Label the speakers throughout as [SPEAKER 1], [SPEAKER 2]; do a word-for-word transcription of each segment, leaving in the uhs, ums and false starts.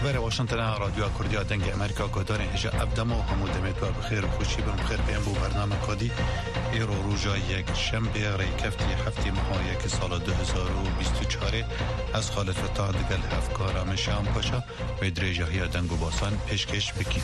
[SPEAKER 1] خبر واشنطن رادیو کردیا دنگ امریکا گودار اینجا ابدما و همو دمید و بخیر و خوشی برم بخیر بیم بو برنامه کادی ایرو روژا یک شنبه ریکفتی هفتی ماه یک سال دو هزار و بیست و چهار از خالد فتاح دگل هفکار مشام پاشا و درجه دنگ و باسان پیشکش بکی.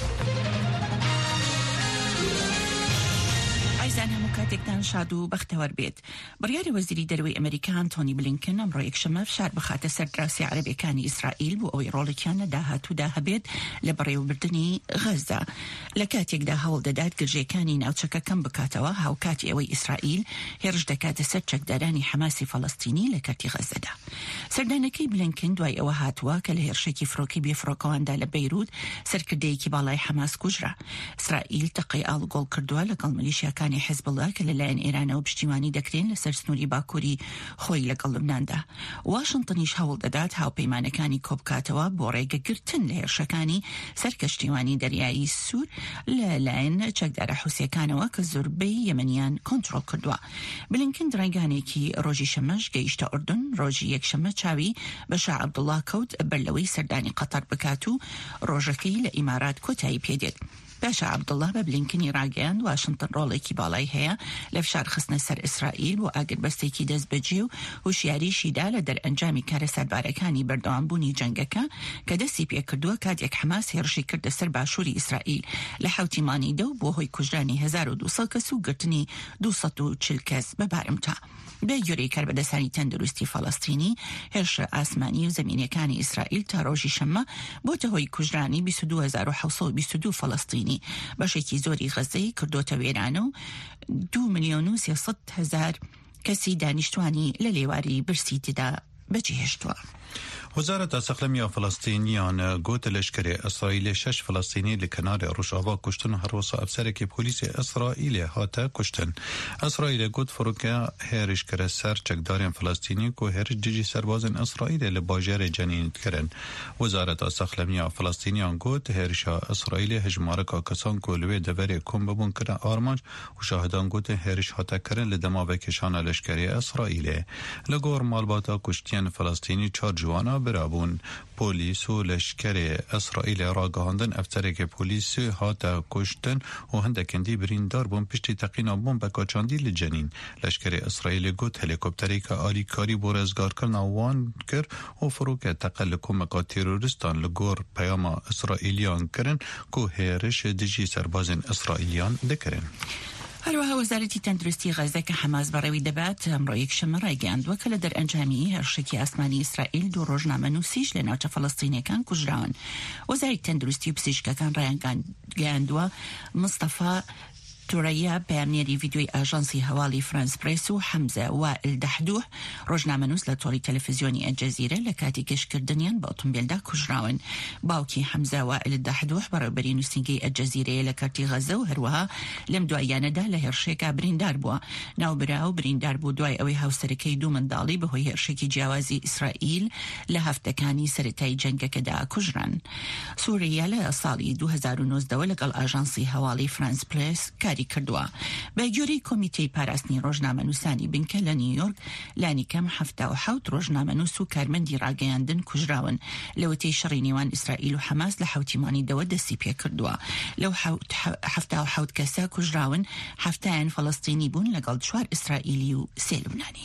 [SPEAKER 2] عیزان همو کاتێکتان شاد و بەختەوەر بێت. بڕیاری وەزیری دەرەوەی ئەمریکا ئەنتۆنی بلینکن ئەمڕۆ یەکشەممە فشار بخاتە سەر دراوسێ عەرەبیەکانی ئیسرائیل بۆ ئەوەی ڕۆڵێکیان لە داهاتوودا هەبێت لە بەڕێوەبردننی غەزا. لە کاتێکدا هەوڵ دەدات گرژەکانی ناوچەکە کەم بکاتەوە هاوکاتی ئەوەی ئیسرائیل هێرش دەکاتە سەر چەکدارانی حەماسی فەڵەستینی لە کاتی غەزەدا. سەردانەکەی بلینکن دوای ئەوە هاتووە کە لە هێرشێکی فڕۆکی بێفڕۆکەواندا لە بەیروت سەرکردەیەکی باڵای حەماس کوژرا. ئیسرائیل تەقەی ئاڵگۆڵ کردووە لەگەڵ ملیشیاکانی حزب الله کە لەلایەن ئێرانەوە پشتیوانی دەکرێن لەسەر سنووری باکووری خۆی لەگەڵ لوبناندا. واشنتنیش هەوڵ دەدات هاوپەیمانەکانی کۆبکاتەوە بۆ ڕێگەگرتن لە هێرشەکانی سەر کەشتیوانی دەریایی سوور لەلایەن چەکدارە حوسیەکانەوە کە زۆربەی یەمەنیان کۆنتڕۆڵ کردووە. بلینکن ڕێگانێکی ڕۆژی شەمەش گەیشتە ئوردن، ڕۆژی یەکشەممە چاوی بە شا عەبدوڵڵا کەوت بەرلەوەی سەردانی قەتەر بکات و ڕۆژەکەی لە ئیمارات کۆتایی پێدێت. باشا عەبدوڵڵا بە بلینکنی ڕاگەیاند واشنتن ڕۆڵێکی باڵای هەیە لە فشار خستنە سەر ئیسرائیل بۆ ئاگربەستێکی دەستبەجێ و هوشیاریشیدا لە دەرئەنجامی کارە سەربارەکانی بەردەوامبوونی جەنگەکە کە دەستی پێکردووە کاتێک حەماس هێرشی کردە سەر باشووری ئیسرائیل لە حوتیمانی دە و بۆ هۆی کوژرانی هەزار و دووسەد کەس و گرتنی دووسەد و چل کەس بە بارمتا. بە گوێرەی کاربەدەسانی تەندروستی فەڵەستینی هێرشە ئاسمانی و زەمینیەکانی ئیسرائیل تا ڕۆژی شەممە بۆتە هۆی کوژرانی بیست و دوو هەزار و حەوت سەد و بیست و دوو فەڵەستینی. بەشێکی زۆری غەزەی کردۆتە وێرانە و دوو ملیۆن و سێسەد هەزار کەسی دانیشتوانی لە لێواری برسی تێدا بەجێهێشتووە.
[SPEAKER 1] وزارت سەخلەمیە فلەستینیان گوت لەشکری ئەسرائیل شش فلەستینی لە کناری ڕۆژاوا کوشتن و هەروەسا ئەفسەرێکی پۆلیسی ئەسرائیل هاتە کوشتن. ئەسرائیل گوت فڕۆکە هێرشکرە سەر چەکدارێن فلەستینی و هێرش دژی سەربازن ئەسرائیل لە باژێرە جەنینتکردن. وزارت سەخلەمیە فلەستینیان گوت هێرشا ئەسرائیل هەژمارەکە کەسان کو لەوێ دەڤەرێ کۆم ببوون کرا ئارمانج و شاهدان گوت هێرش هاتەکردن لە دەماوێکێشانە لەشکری ئەسرائیل. لە گۆڕ مالباتە کوشتیان فلەستینی چار جوانە برابون پۆلیس و لەشکری ئەسرائیل ڕاگەهاندن ئەفسەرێکی پۆلیسی هاتە کوشتن و هەندێکندی بریندار بوون پشتی تەقینا بۆمبە کاچاندی لە جەنین. لەشکری ئەسرائیل گوت هەلیکۆپتەرێکە ئالیکاری بۆ ڕێزگارکردنا وان کرد و فڕۆکە تەقە لە کۆمەکە تێرۆریستان لە گۆڕ پەیاما ئەسرائیلیان کردن کو هێرش دژی سەربازن ئەسرائیلیان دەکردن.
[SPEAKER 2] هەروەها وەزارەتی تەندروستی غەزە کە حەماس بەڕێوی دەبات ئەمڕۆ یەکشەممە ڕایگەیاندووە کە لە دەرئەنجامی هێرشێکی ئاسمانی ئیسرائیل دوو ڕۆژنامەنووسیش لە ناوچە فەڵەستینیەکان کوژراون. وەزارەتی تەندروستی و پزیشکەکان ڕایگەیاندووە مستەفا تورەیە پەیامنێری ڤیدیۆی ئاژانسی هەواڵی فرانس پرێس و حەمزە وائل دەحدوح ڕۆژنامەنووس لە تۆڕی تەلەڤیزیۆنی ئەلجەزیرە لە کاتی گەشتکردنیان بە ئۆتۆمبیلدا کوژراون. باوکی حەمزە وائل دەحدوح بەڕێوەبەری نووسینگەی ئەلجەزیرەیە لە کارتی غەزە و هەروەها لەم دواییانەدا لە هێرشێکا بریندار بووە. ناوبرا و بریندار بوو دوای ئەوەی هاوسەرەکەی دوو منداڵی بەهۆی هێرشێکی جیاوازی ئیسرائیل لە هەفتەکانی سەرەتایی جەنگەکەدا کوژران. سووریا لە ساڵی دوو هەزار و نۆزدە لەگەڵ ئاژانسی هەواڵی فرانس پرێس کردووە. بە گوێرەی کۆمیتەی پاراستنی ڕۆژنامەنووسانی بنکە لە نیویۆرک لانی کەم هەفتە و حەوت ڕۆژنامەنووس و کارمەندی ڕاگەیاندن کوژراون لەوەتەی شەڕی نێوان ئیسرائیل و حەماس لە حوتیمانی دەوە دەستی پێ کردووە. لەو هەفتە و حەوت کەسە کوژراون هەفتەیان فەڵەستینی بوون لەگەڵ چوار ئیسرائیلی و سێ لوبنانی.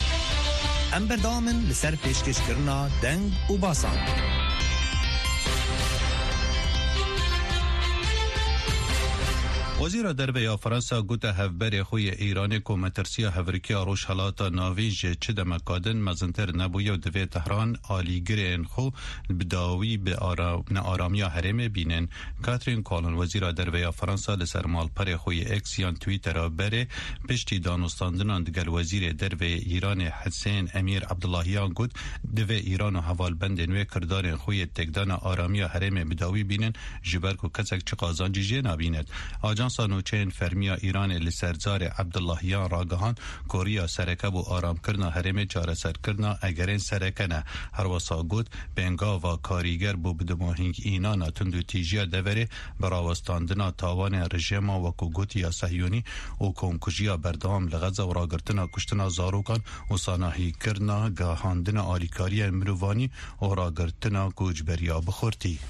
[SPEAKER 3] ئەم بەردەوامن لەسەر پێشکەشکردنا دەنگ و باسان.
[SPEAKER 1] وزیر دەربەیە فەرەنسا گوتە هەڤبەرێ خۆی ئیرانی کو مەترسیە هەڤرکیە ڕۆژهەڵاتە ناویژ چ دەمەکادن مەزنتر نەبوویە و دەوێت تەهران ئالیگرێن خۆ بداوی بە نەئارامیە هەرێمێ بینن. کاترین کۆڵن وەزیرە دەربەیە فەرەنسا لەسەر ماڵپەرێ خۆی ئێکسیان تویتەرە بەرێ پشتی دانوستاندنان دەگەل وەزیرێ دەربەیە ئیرانی حسێن ئەمیر عەبدوڵڵاهیان گوت دەوێ ئیران و هەڤالبەندێ نوێ کردارێن خۆی تێکدانە ئارامیە هەرێمێ بداوی بینن ژبەر و کەسێک چ قازانجی جێ نابینێت. سانوچین فرمیا ایران لسرزار عبداللهیان راگهان کوریا سرکه بو آرام کرنا حرم چارەسەر کرنا اگرین سرکه نه هر وسا گوت بنگا و کاریگر بو بدماهنگ اینا تندو تیجیا دوره براوستاندنا تاوان رژیم و کوگوتیا صهیونی و کمکجیا بردام لغزه و راگرتنا کشتنا زاروکان و ساناهی کرنا گاهاندنا آلیکاری مروانی و راگرتنا کوجبریا بخورتی.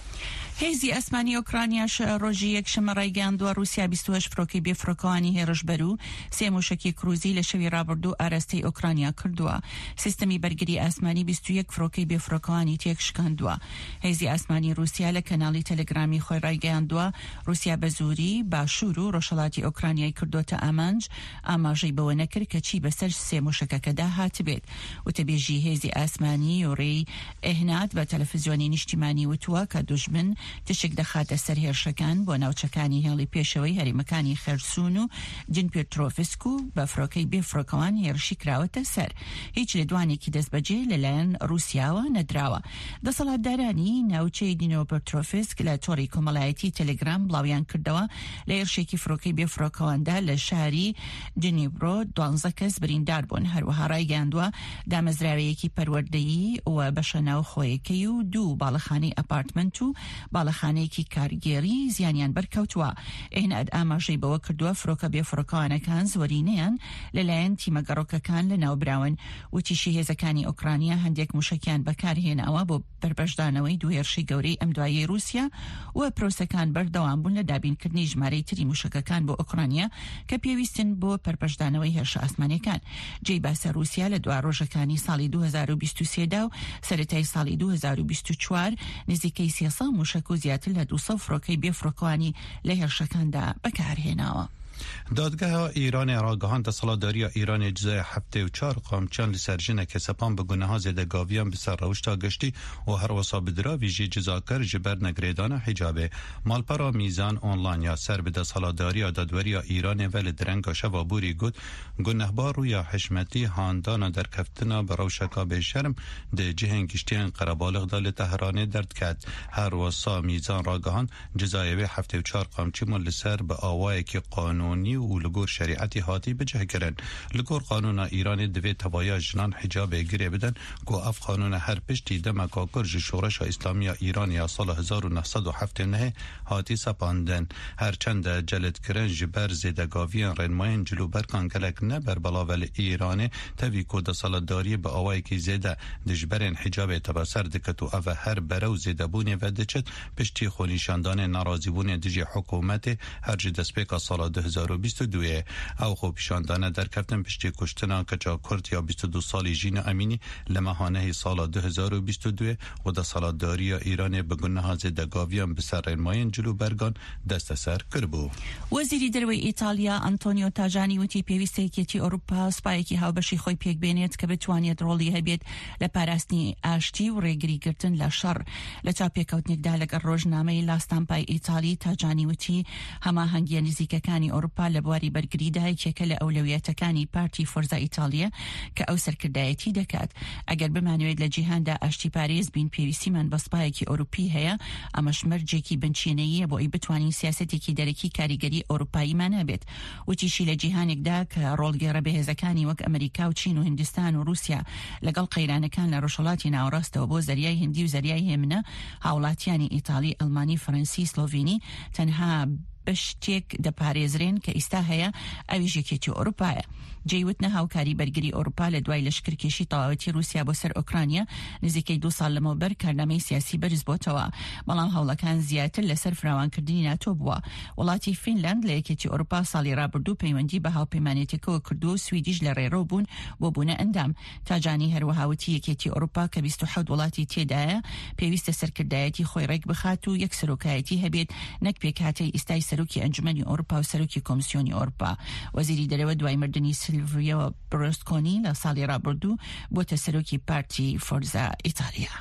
[SPEAKER 2] هێزی ئەسمانی ئۆکرانیاش ڕۆژی یەکشەمە ڕایگەاندووە رووسیا بیست و هەشت فڕۆکەی بێفڕۆکەوانی هێرشبەر و سێ موشکی کروزی لە شەوی ڕابردوو ئاراستەی ئۆکرانیا کردووە. سیستەمی بەرگری ئاسمانی بیست و یەک فڕۆکەی بێفڕۆکەوانی تێکشکاندووە. هێزی ئاسمانی رووسیا لە کەناڵی تەلەگرامی خۆی ڕایگەاندووە رووسیا بە زووری باشوور و ڕۆژهەڵاتی ئۆکرانیای کردوتە ئامانج ئاماژەی بەوە نەکرد کە چی بەسەر سێ موشکەکەدا هاتبێت. وتەبێژی هێزی ئاسمانی یۆڕێی ئێهنات بە تەلەڤیزیۆنی نیشتیمانی وتووە کە دوژمن تشک دەخاتە سەر هێرشەکان بۆ ناوچەکانی هێڵی پێشەوەی هەرێمەکانی خەرسون و جنپێترۆڤسک و بە فڕۆکەی بێفڕۆکەوان هێرشی کراوەتە سەر. هیچ لێدوانێکی دەستبەجێ لەلایەن رووسیاوە نەدراوە. دەسەڵاتدارانی ناوچەی دینۆپێترۆڤسک لە تۆڕی کۆمەڵایەتی تەلەگرام بڵاویان کردەوە لە هێرشێکی فڕۆکەی بێفڕۆکەواندا لە شاری جنیبرۆ دوانزە کەس بریندار بوون. هەروەها ڕایگەاندووە دامەزراوەیەکی پەروەردەیی و بەشە ناوخۆیەکەی و دوو باڵەخانەی ئەپارتمنت و باڵەخانەیەکی کارگێری زیانیان بەرکەوتووە. ئێناد ئاماژەی بەوە کردووە فڕۆکە بێفڕۆکەوانەکان زۆرینەیان لەلایەن تیمە گەڕۆکەکان لە ناوبراون. وتیشی هێزەکانی ئۆکرانیا هەندێک موشکیان بەکارهێناوە بۆ بەربەشدانەوەی دوو هێرشی گەورەی ئەم دوایەی رووسیا و پرۆسەکان بەردەوام بوون لە دابینکردنی ژمارەی تری موشکەکان بۆ ئۆکرانیا کە پێویستن بۆ پەربەشدانەوەی هێرشە ئاسمانیەکان. جێی باسە رووسیا لە دوا ڕۆژەکانی ساڵی دوو هەزار و بیست و سێ دا و سەرەتای ساڵی دوو هەزار و بیست و چوار نزیکەی سێسە موشک و زیاتر لە دووسە فڕۆکەی بێفڕۆکەوانی لە هێرشەکاندا بەکارهێناوە.
[SPEAKER 1] دادگاه ایران راگهان دەسەڵاتداریە ایران جزای هەفتەی و چار قامچان لەسەر ژنێکە سەپان بە گونەها زێدەگاویان بەسەر ڕەوشتا گەشتی و هەروەسا بدراویژی جزاکەر ji ber negrêdana hicabê. Malpera mîzan onlanya ser bi desthilatdariya dadweriya Îranê ve li direnga şeva borî got gunehbar rûya hişmetî handana derkeftina bi rewşeka bêşerm di cihên giştiyên Qerebalixda li Tehranê derdket. Herwesa mîzan ragihan cezayê wê heftê û çar qamçîman li ser bi awayekî qanûnî و لگور شریعتی هاتی بجه کرن. لگور قانون ایرانی دوی توایا جنان حجاب گیره بدن که اف قانون هر پشتی دمکا کرج شورش اسلامی ایرانی سال هزار و نهصد و هفت نه هاتی سپاندن. هرچند جلد کرن جبر زیدگاویان رنماین جلو برکان گلک نبر بلاول ایرانی توی که دسالتداری به آوائی که زیده دجبرین حجاب تبسر دکت و او هر برو زیدبونی و دچت پشتی خونیشاندان نرازیبونی دجی حکومت هر جی دسپیک سال دو هزار و بیست و دو او خو پیشاندانه در کفتن پشتی کشتنا کچا کرد یا بیست و دو سالی جین امینی لمحانه سال دو هزار و بیست و دو و دا سالاتداری ایران به گناه زدگاویان بسر رنماین جلو برگان دست سر کربو.
[SPEAKER 2] وزیری دروی ایتالیا آنتونیو تاجانی وتی پیوستێکیەتی ئۆروپا سوپایەکی هاوبەشی خۆی پێک بێنێت کە بتوانێت ڕۆڵی هەبێت لە پاراستنی ئاشتی و ڕێگریگرتن لە شەڕ. لە چاپێکەوتنێکدا لەگەڵ ڕۆژنامەی لاستامپای ئیتالی تاجانی وتی هەماهەنگیە نزیکەکانی ئۆروپا لە بواری بەرگریدا یەکێکە لە ئەولەویەتەکانی پارتی فۆرزا ئیتالیا کە ئەو سەرکردایەتی دەکات. ئەگەر بمانوێت لە جیهاندا ئاشتی پارێز بین پێویستیمان بە سوپایەکی ئۆروپی هەیە ئەمەش مەرجێکی بنچینەیە بۆ ئەی بتوانین سیاسەتێکی دەرەکی کاریگەری ئۆروپاییمان هەبێت. وتیشی لە جیهانێکدا کە ڕۆڵگەڕە بەهێزەکانی وەک ئەمریکا و چین و هیندستان و رووسیا لەگەڵ قەیرانەکان لە ڕۆژهەڵاتی ناوەڕاستەوە بۆ زەریای هندی و زەریای هێمنە هاوڵاتیانی ئیتالی ئەڵمانی فەرەنسی سلۆڤینی تەنها بەشتێک دەپارێزرێن کە ئیستا هەیە ئەویش یەکێتی ئۆروپایە. جێیوتنە هاوکاری بەرگری ئۆروپا لە دوای لەشکرکێشی تەواوەتی رووسیا بۆ سەر ئۆکرانیا نزیکەی دو ساڵ لەمەوبەر کارنامەی سیاسی بەرز بۆتەوە، بەڵام هەوڵەکان زیاتر لەسەر فراوانکردنی ناتۆ بووە. وڵاتی فینلاند لە یەکێتی ئۆروپا ساڵی ڕابردوو پەیوەندی بە هاوپەیمانێتێکەوە کردو و سویدیش لە ڕێڕەو بوون بۆ بوونە ئەندام. تاجانی هەروەهاوتی یەکێتی ئۆروپا کە بیست و حەوت وڵاتی تێدایە پێویستە سەرکردایەتی خۆی ڕێک بخات و یەک سەرۆکایەتی هەبێت نەک پێکهاتەی ئیستای سەرۆکی ئەنجومەنی ئۆروپا و سەرۆکی کۆمیسیۆنی ئۆروپا. وەزیری دەرەوە دوای مردنی سیلڤیۆ بروسکۆنی لە ساڵی ڕابردوو بۆتە سەرۆکی پارتی فۆرزا ئیتالیا.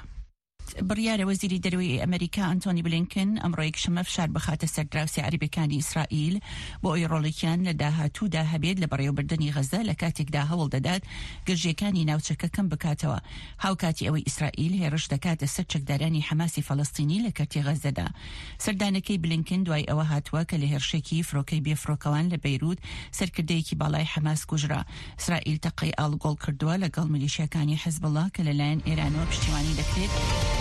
[SPEAKER 2] بڕیارە وەزیری دەرەوەی ئەمریکا ئەنتۆنی بلینکن ئەمڕۆ یەکشەمە فشار بخاتە سەر دراوسێ عەرەبیەکانی ئیسرائیل بۆ ئەوەی ڕۆڵێکیان لە داهاتوودا هەبێت لە بەڕێوەبردننی غەزە لە کاتێکدا هەوڵ دەدات گەژیەکانی ناوچەکە کەم بکاتەوە. هاوکاتی ئەوەی ئیسرائیل هێرش دەکاتە سەر چەکدارانی حەماسی فەڵەستینی لە کەرتی غەزەدا. سەردانەکەی بلینکن دوای ئەوە هاتووە کە لە هێرشێکی فڕۆکەی بێفڕۆکەوان لە بەیروت سەرکردەیەکی باڵای حەماس کوژرا. ئیسرائیل تەقەی ئاڵگۆڵ کردووە لەگەڵ میلیشیاکانی حیزبڵڵا کە لەلایەن ئێرانەوە پشتیوانی دەکرێت